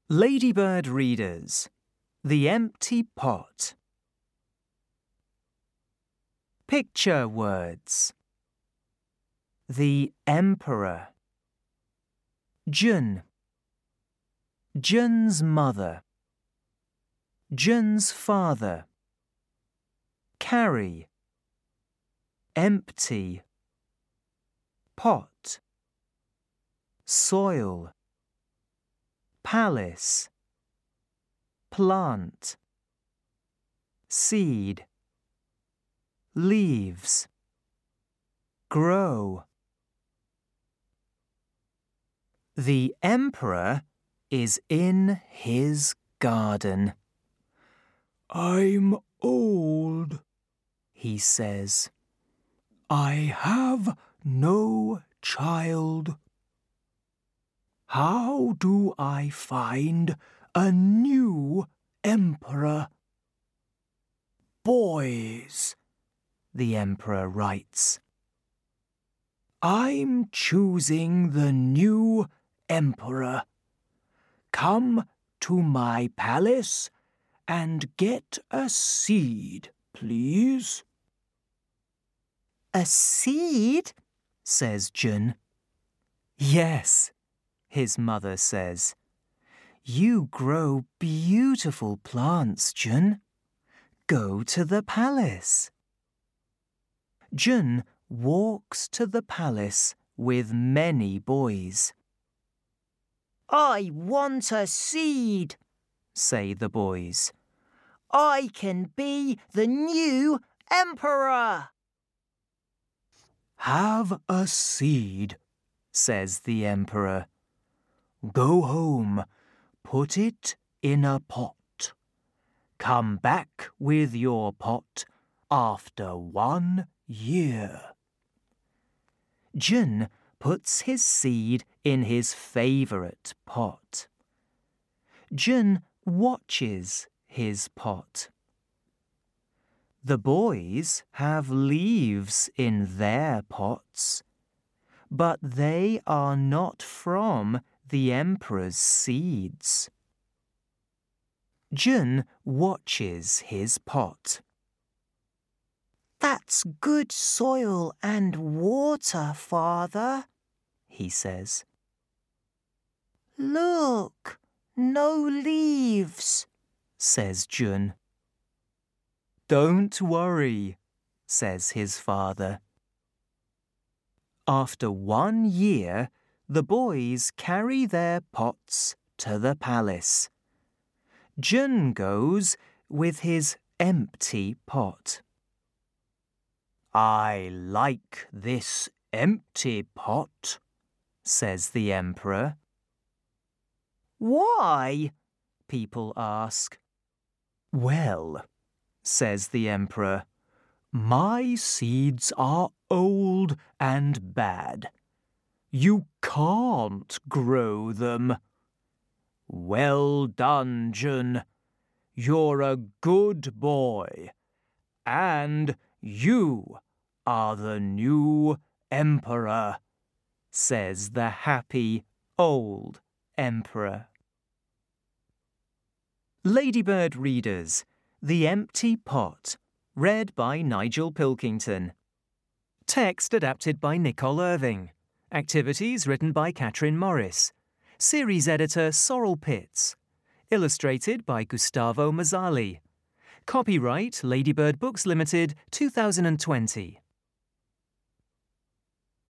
Ladybird readers, The Empty Pot. Picture words. The Emperor. Jun. Jun's mother. Jun's father. Carry. Empty. Pot. Soil. Palace. Plant. Seed. Leaves. Grow. The Emperor is in his garden. "I'm old," he says. "I have no child. How do I find a new emperor?" "Boys," the Emperor writes. "I'm choosing the new emperor. Come to my palace and get a seed, please." "A seed?" says Jun. "Yes," his mother says. "You grow beautiful plants, Jun. Go to the palace." Jun walks to the palace with many boys. "I want a seed," say the boys. "I can be the new emperor." "Have a seed," says the Emperor. "Go home, put it in a pot. Come back with your pot after 1 year." Jun puts his seed in his favourite pot. Jun watches his pot. The boys have leaves in their pots, but they are not from the Emperor's seeds. Jun watches his pot. "That's good soil and water, Father," he says. "Look, no leaves," says Jun. "Don't worry," says his father. After 1 year, the boys carry their pots to the palace. Jun goes with his empty pot. "I like this empty pot," says the Emperor. "Why?" people ask. "Well," says the Emperor, "my seeds are old and bad. You can't grow them." "Well done, Jun. You're a good boy. And you are the new emperor," says the happy old Emperor. Ladybird readers, The Empty Pot, read by Nigel Pilkington. Text adapted by Nicole Irving. Activities written by Catherine Morris. Series editor Sorrel Pitts. Illustrated by Gustavo Mazzali. Copyright Ladybird Books Limited 2020.